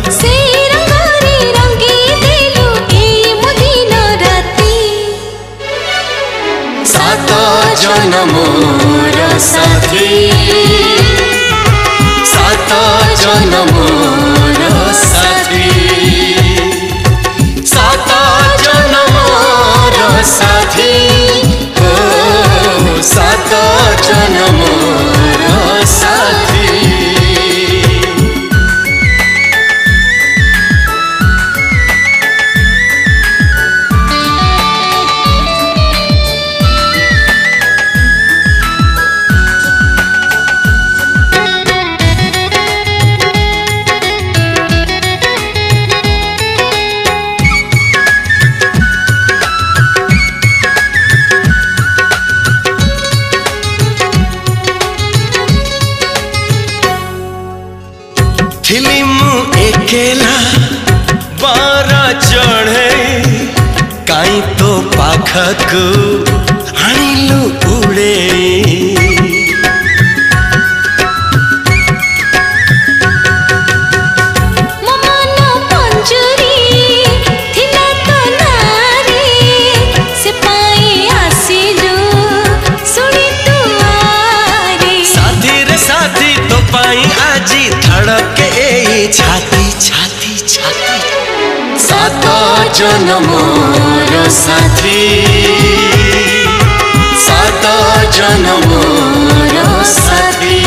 से रंगारे रंगी देलु ए मुदिन राती सात जन्मोर साथी सात जन्मोर साथी सात जन्मोर साथी हो सात जन्मोर साथी। फिल्म एकेला बारा चढ़े काई तो पाखक आनिलु उड़े ममनो पंजुरी थिला तो नारे से पाई आसिलु सुनी तुआरे साथी रे साथी तो पाई आजी धड़के छाती छाती छाती सात जन्मोर साथी सात जन्मोर साथी।